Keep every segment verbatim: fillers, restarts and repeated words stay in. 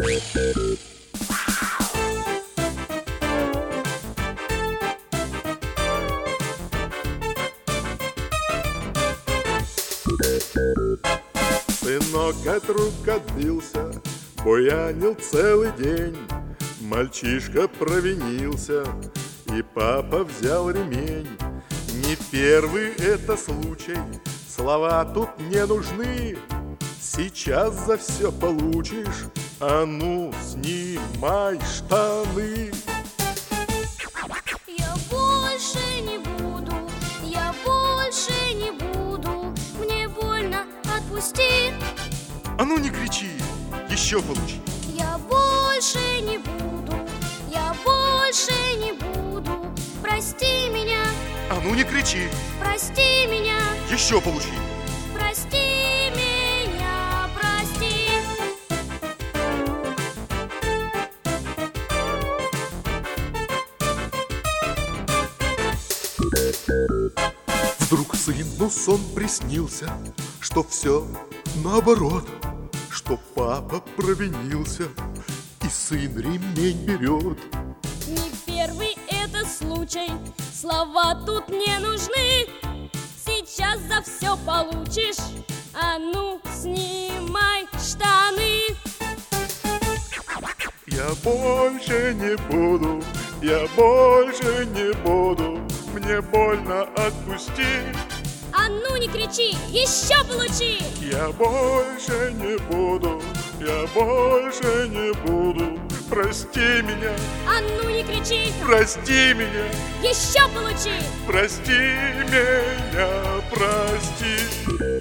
Сынок от рук отбился, буянил целый день. Мальчишка провинился, и папа взял ремень. Не первый это случай, слова тут не нужны. Сейчас за все получишь, а ну, снимай штаны. Я больше не буду, я больше не буду, мне больно, отпусти. А ну не кричи, еще получи. Я больше не буду, я больше не буду, прости меня. А ну не кричи, Прости меня, еще получи. прости меня, прости. Вдруг сыну сон приснился, что все наоборот, что папа провинился, и сын ремень берет. Не первый это случай, слова тут не нужны. Сейчас за все получишь, а ну, снимай штаны. Я больше не буду, я больше не буду, мне больно, отпусти. А ну не кричи, еще получи. Я больше не буду, я больше не буду, прости меня. А ну не кричи, Прости меня, еще получи. прости меня, прости.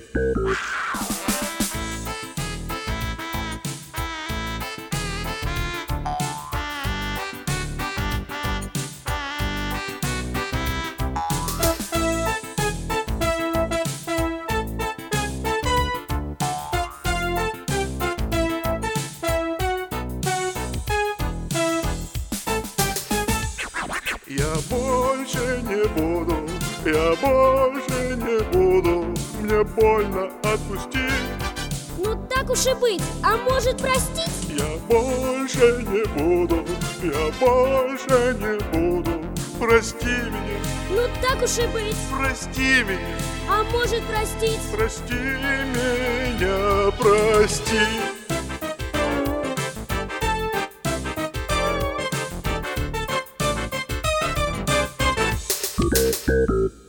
Я больше не буду, я больше не буду, мне больно, отпусти. Ну так уж и быть, а может простить? Я больше не буду, я больше не буду, прости меня, Ну так уж и быть, прости меня, а может простить? прости меня, прости. Thank you.